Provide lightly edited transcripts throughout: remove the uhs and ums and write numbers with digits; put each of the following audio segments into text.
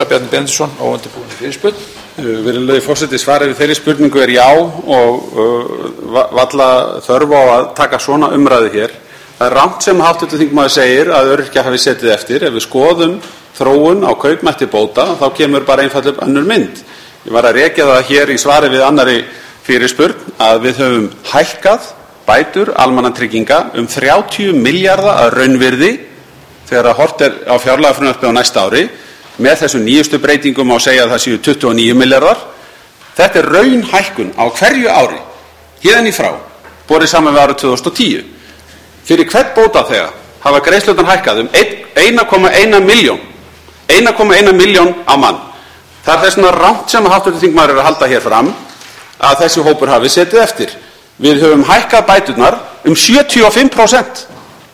Bjarni Benediktsson, óundirbúinn fyrirspurn. Virðulegi forseti, svarið við þeirri spurningu er já og varla þörf á að taka svona umræðu hér. Það er rangt sem hv. þingmaður segir að öryrkjar hafi setið eftir. Ef við skoðum þróun á kaupmætti bóta þá kemur bara einfaldlega upp önnur mynd. Ég var að rekja það hér í svari við annarri fyrirspurn að við höfum hækkað bætur almannatrygginga 30 milljarða að raunvirði þegar horft er á fjárlagafrumvarpið á næsta ári. Með þessum nýjustu breytingum má segja að það séu 29 milljarðar. Þetta er raunhækkun á hverju ári, héðan í frá, borið saman við árið 2010. Fyrir hvern bótaþega hafa greiðslurnar hækkað 1,1 milljón. 1,1 milljón á mann. Það er þess vegna rangt sem hv. þingmaður er að halda hér fram að þessi hópur hafi setið eftir. Við höfum hækkað bæturnar 75%.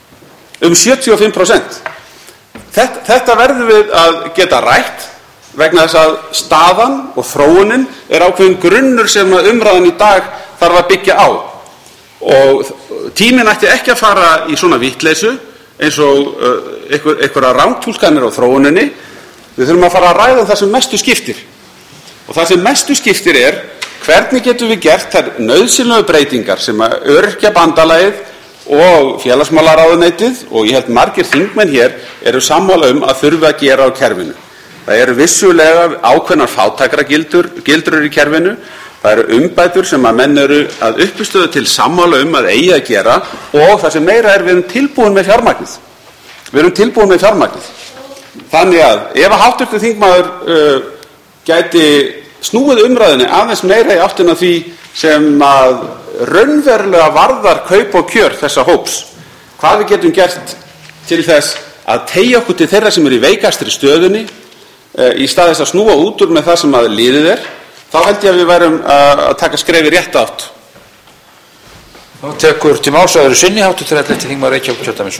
75%. Þetta verðum við að geta rætt vegna þess að staðan og þróunin er ákveðin grunnur sem umræðan í dag þarf að byggja á. Og tíminn ætti ekki að fara í svona vitleysu eins og einhverja rangtúlkanir á þróuninni. Við þurfum að fara að ræða það sem mestu skiptir. Og það sem mestu skiptir er hvernig getum við gert þær nauðsynlegu breytingar sem að Öryrkjabandalagið og félagsmálaráðuneytið og ég held margir þingmenn hér eru sammála að þurfi að gera á kerfinu. Það eru vissulega ákveðnar fátækragildrur í kerfinu. Það eru umbætur sem að menn eru að uppistöðu til sammála að eigi að gera og það sem meira er við erum tilbúin með fjármagnið. Við erum tilbúin með fjármagnið. Þannig að ef að hv. þingmaður gæti snúið umræðinni aðeins meira í áttina því sem að raunverulega varðar kaup og kjör þessa hóps, hvað við getum gert til þess að teygja okkur til þeirra sem eru í veikastri stöðunni í stað þess að snúa út úr með það sem að liðið er, þá held ég að við værum að taka skrefi rétt átt. Nú tekur til máls að öðru sinni hv. þingmaður Reykjavíkurkjördæmis